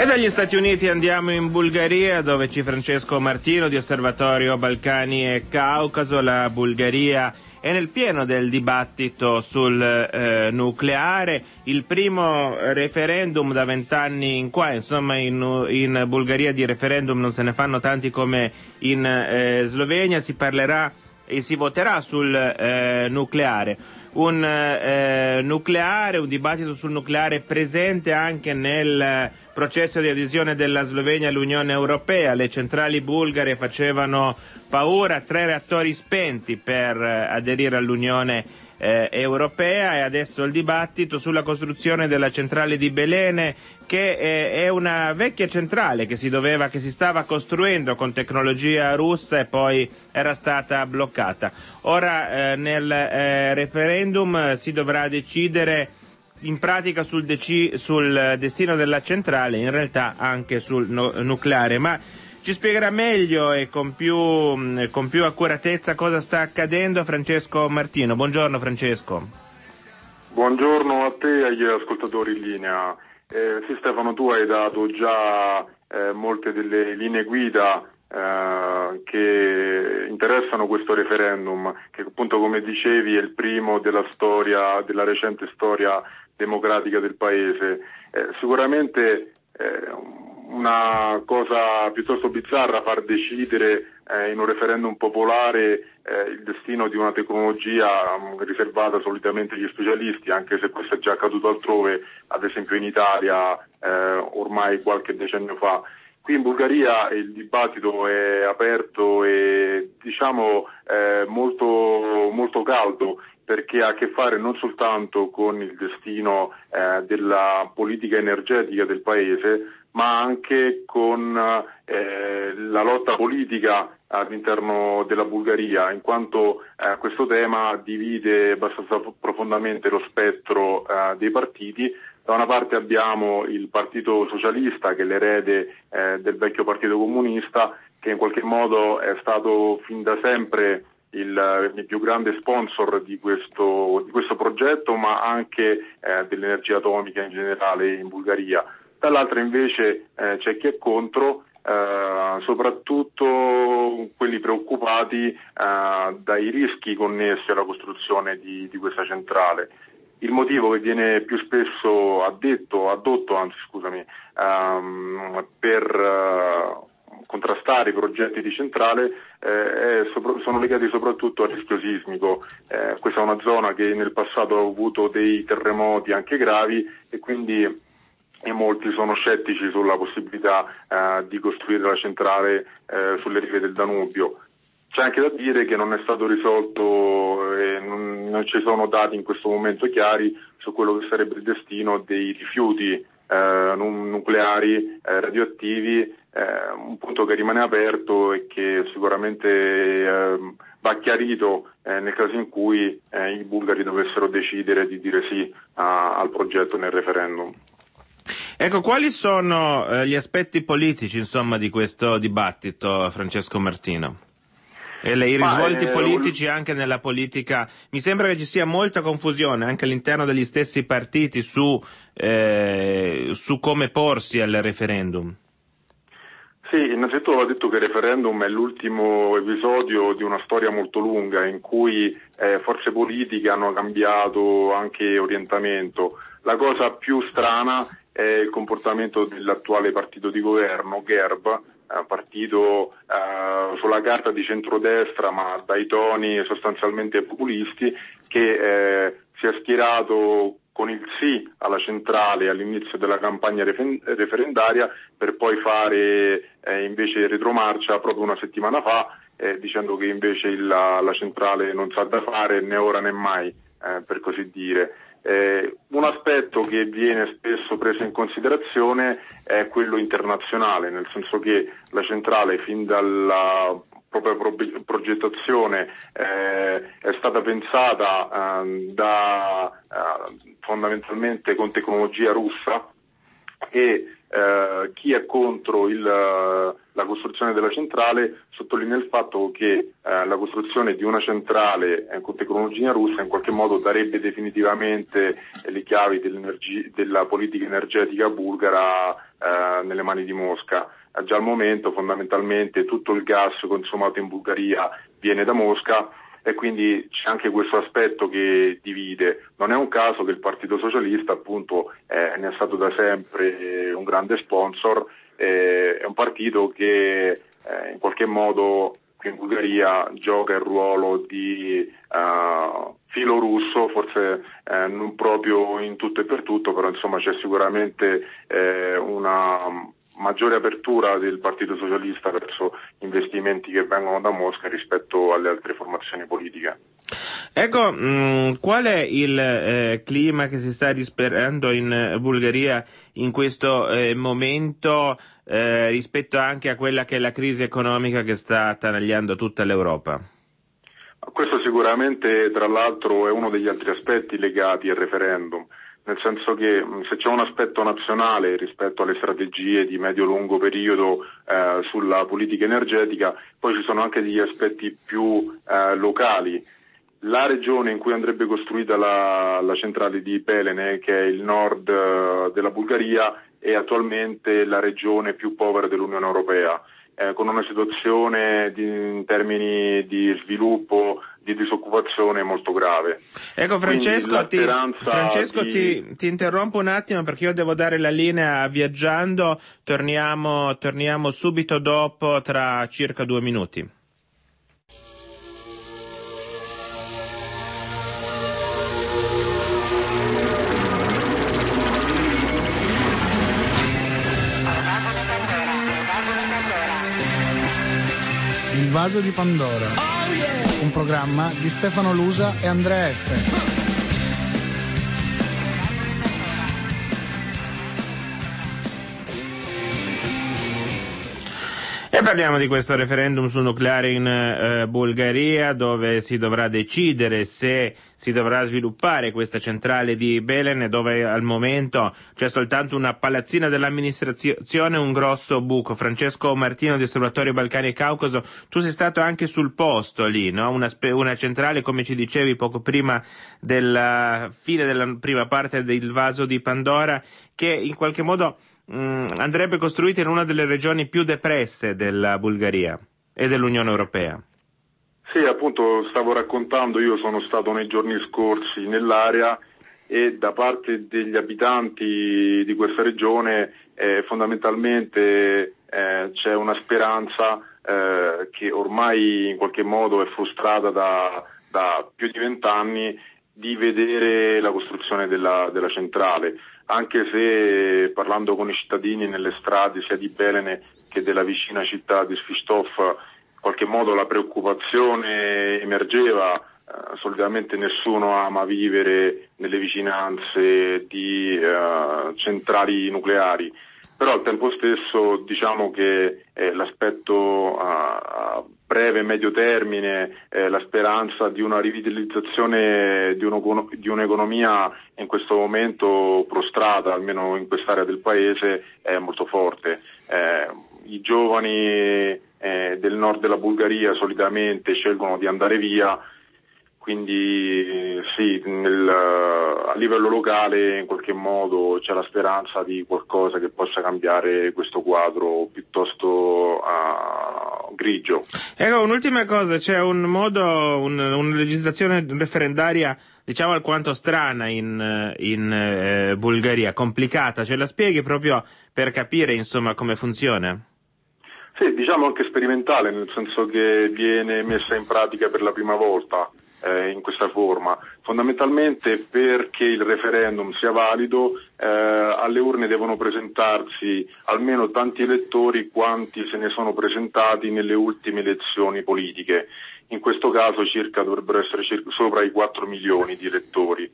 E dagli Stati Uniti andiamo in Bulgaria, dove c'è Francesco Martino di Osservatorio Balcani e Caucaso. La Bulgaria è nel pieno del dibattito sul nucleare, il primo referendum da 20 anni in qua, insomma in Bulgaria di referendum non se ne fanno tanti come in Slovenia. Si parlerà e si voterà sul nucleare. Un dibattito sul nucleare presente anche nel processo di adesione della Slovenia all'Unione Europea. Le centrali bulgare facevano paura, 3 reattori spenti per aderire all'Unione Europea, e adesso il dibattito sulla costruzione della centrale di Belene, che è una vecchia centrale che si stava costruendo con tecnologia russa e poi era stata bloccata. Ora nel referendum si dovrà decidere in pratica sul destino della centrale, in realtà anche sul nucleare, ma ci spiegherà meglio e con più accuratezza cosa sta accadendo Francesco Martino. Buongiorno Francesco. Buongiorno a te e agli ascoltatori in linea. Sì Stefano, tu hai dato già molte delle linee guida che interessano questo referendum, che appunto, come dicevi, è il primo della recente storia democratica del Paese. Sicuramente una cosa piuttosto bizzarra far decidere in un referendum popolare il destino di una tecnologia riservata solitamente agli specialisti, anche se questo è già accaduto altrove, ad esempio in Italia ormai qualche decennio fa. Qui in Bulgaria il dibattito è aperto e molto, molto caldo, perché ha a che fare non soltanto con il destino della politica energetica del Paese, ma anche con la lotta politica all'interno della Bulgaria, in quanto questo tema divide abbastanza profondamente lo spettro dei partiti. Da una parte abbiamo il Partito Socialista, che è l'erede del vecchio Partito Comunista, che in qualche modo è stato fin da sempre il più grande sponsor di questo progetto, ma anche dell'energia atomica in generale in Bulgaria. Dall'altra invece c'è chi è contro, soprattutto quelli preoccupati dai rischi connessi alla costruzione di questa centrale. Il motivo che viene più spesso addotto per contrastare i progetti di centrale sono legati soprattutto al rischio sismico. Questa è una zona che nel passato ha avuto dei terremoti anche gravi, e quindi molti sono scettici sulla possibilità di costruire la centrale sulle rive del Danubio. C'è anche da dire che non è stato risolto e non ci sono dati in questo momento chiari su quello che sarebbe il destino dei rifiuti nucleari radioattivi, un punto che rimane aperto e che sicuramente va chiarito nel caso in cui i bulgari dovessero decidere di dire sì al progetto nel referendum. Ecco, quali sono gli aspetti politici, insomma, di questo dibattito, Francesco Martino? E i risvolti politici anche nella politica. Mi sembra che ci sia molta confusione anche all'interno degli stessi partiti su come porsi al referendum. Sì, innanzitutto va detto che il referendum è l'ultimo episodio di una storia molto lunga in cui forze politiche hanno cambiato anche orientamento. La cosa più strana è il comportamento dell'attuale partito di governo, GERB, partito sulla carta di centrodestra ma dai toni sostanzialmente populisti, che si è schierato con il sì alla centrale all'inizio della campagna referendaria, per poi fare invece retromarcia proprio una settimana fa, dicendo che invece la centrale non sa da fare né ora né mai, per così dire. Un aspetto che viene spesso preso in considerazione è quello internazionale, nel senso che la centrale fin dalla propria progettazione è stata pensata fondamentalmente con tecnologia russa, e chi è contro la costruzione della centrale sottolinea il fatto che la costruzione di una centrale con tecnologia russa in qualche modo darebbe definitivamente le chiavi della politica energetica bulgara nelle mani di Mosca. Già al momento fondamentalmente tutto il gas consumato in Bulgaria viene da Mosca e quindi c'è anche questo aspetto che divide. Non è un caso che il Partito Socialista appunto ne è stato da sempre un grande sponsor, è un partito che in qualche modo qui in Bulgaria gioca il ruolo di filo russo, forse non proprio in tutto e per tutto, però insomma c'è sicuramente una maggiore apertura del Partito Socialista verso investimenti che vengono da Mosca rispetto alle altre formazioni politiche. Ecco, qual è il clima che si sta risperando in Bulgaria in questo momento rispetto anche a quella che è la crisi economica che sta attanagliando tutta l'Europa? Questo sicuramente, tra l'altro, è uno degli altri aspetti legati al referendum, nel senso che se c'è un aspetto nazionale rispetto alle strategie di medio-lungo periodo sulla politica energetica, poi ci sono anche degli aspetti più locali. La regione in cui andrebbe costruita la centrale di Pelene, che è il nord della Bulgaria, è attualmente la regione più povera dell'Unione Europea, con una situazione in termini di sviluppo, di disoccupazione molto grave. Ecco Francesco, ti interrompo un attimo perché io devo dare la linea a Viaggiando, torniamo subito dopo tra circa 2 minuti. Il vaso di Pandora, un programma di Stefano Lusa e Andrea F. E parliamo di questo referendum sul nucleare in Bulgaria, dove si dovrà decidere se si dovrà sviluppare questa centrale di Belene, dove al momento c'è soltanto una palazzina dell'amministrazione, un grosso buco. Francesco Martino di Osservatorio Balcani e Caucaso, tu sei stato anche sul posto lì, no? Una centrale, come ci dicevi poco prima della fine della prima parte del vaso di Pandora, che in qualche modo andrebbe costruita in una delle regioni più depresse della Bulgaria e dell'Unione Europea. Sì, appunto stavo raccontando, io sono stato nei giorni scorsi nell'area e da parte degli abitanti di questa regione fondamentalmente c'è una speranza che ormai in qualche modo è frustrata da più di 20 anni di vedere la costruzione della centrale, anche se parlando con i cittadini nelle strade sia di Belene che della vicina città di Svistov, in qualche modo la preoccupazione emergeva. Solitamente nessuno ama vivere nelle vicinanze di centrali nucleari, però al tempo stesso diciamo che l'aspetto a breve e medio termine, la speranza di una rivitalizzazione di un'economia in questo momento prostrata, almeno in quest'area del paese, è molto forte. I giovani del nord della Bulgaria solitamente scelgono di andare via, quindi sì, a livello locale in qualche modo c'è la speranza di qualcosa che possa cambiare questo quadro piuttosto grigio. Ecco, un'ultima cosa, c'è una legislazione referendaria diciamo alquanto strana in Bulgaria, complicata, ce la spieghi proprio per capire insomma come funziona? Sì, diciamo anche sperimentale, nel senso che viene messa in pratica per la prima volta in questa forma. Fondamentalmente perché il referendum sia valido alle urne devono presentarsi almeno tanti elettori quanti se ne sono presentati nelle ultime elezioni politiche. In questo caso dovrebbero essere sopra i 4 milioni di elettori.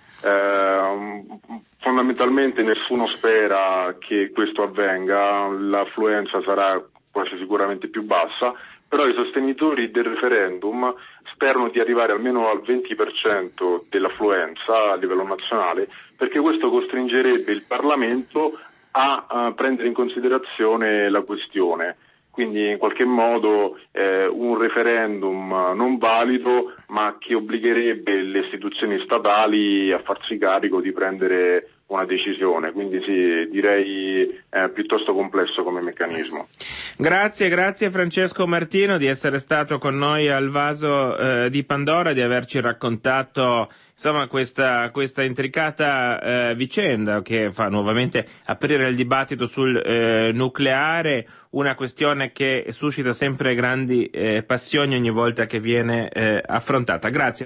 Fondamentalmente nessuno spera che questo avvenga, l'affluenza sarà quasi sicuramente più bassa, però i sostenitori del referendum sperano di arrivare almeno al 20% dell'affluenza a livello nazionale, perché questo costringerebbe il Parlamento a prendere in considerazione la questione. Quindi in qualche modo un referendum non valido, ma che obbligherebbe le istituzioni statali a farsi carico di prendere una decisione. Quindi sì, direi piuttosto complesso come meccanismo. Grazie Francesco Martino di essere stato con noi al Vaso di Pandora, di averci raccontato insomma questa intricata vicenda che fa nuovamente aprire il dibattito sul nucleare, una questione che suscita sempre grandi passioni ogni volta che viene affrontata. Grazie.